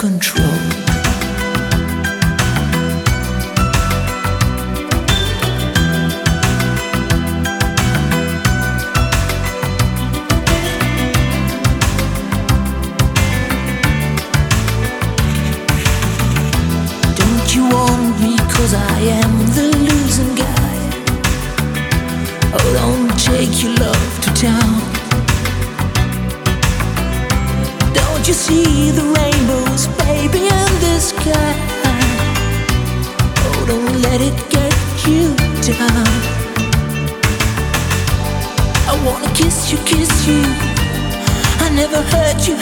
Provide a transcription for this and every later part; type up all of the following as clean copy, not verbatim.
self-control. Don't you want me 'cause I am the losing guy? Oh, don't take your love to town. Don't you see the rainbows, baby, in the sky? Oh, don't let it get you down. I wanna kiss you. I never hurt you.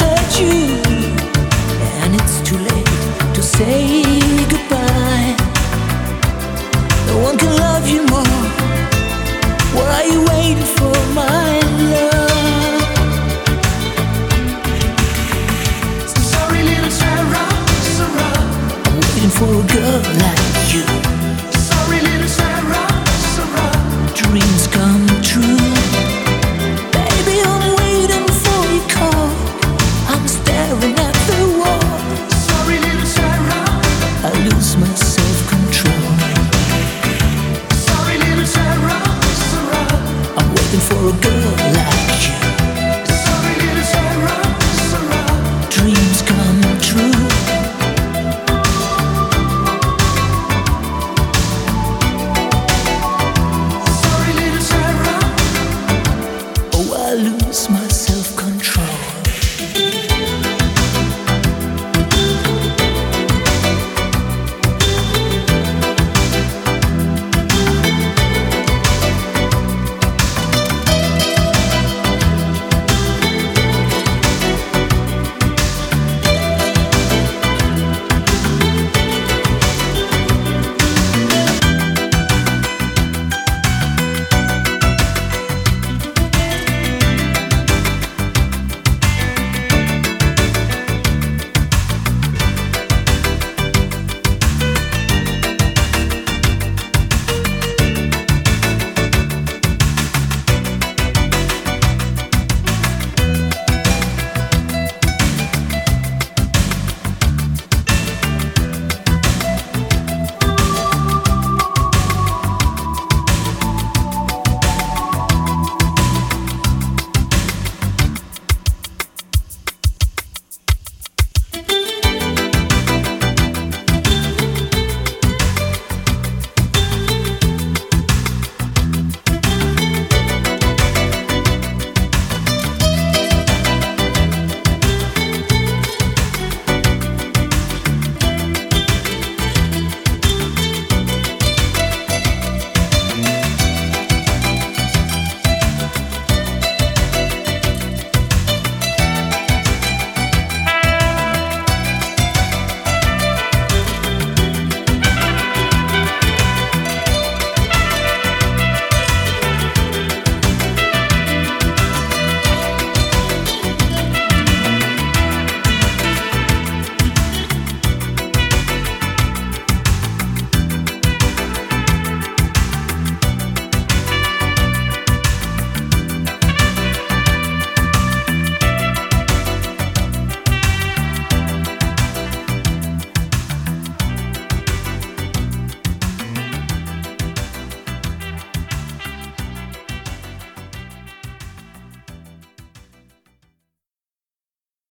And it's too late to say goodbye. No one can love you more. What are you waiting for, my love? Sorry, little Sarah. I'm waiting for a girl like you. Sorry, little Sarah. Dreams come true. Baby, I'm waiting for your call. I'm staring at the wall. Sorry, little Sarah. I lose my self-control. Sorry, little Sarah. I'm waiting for a girl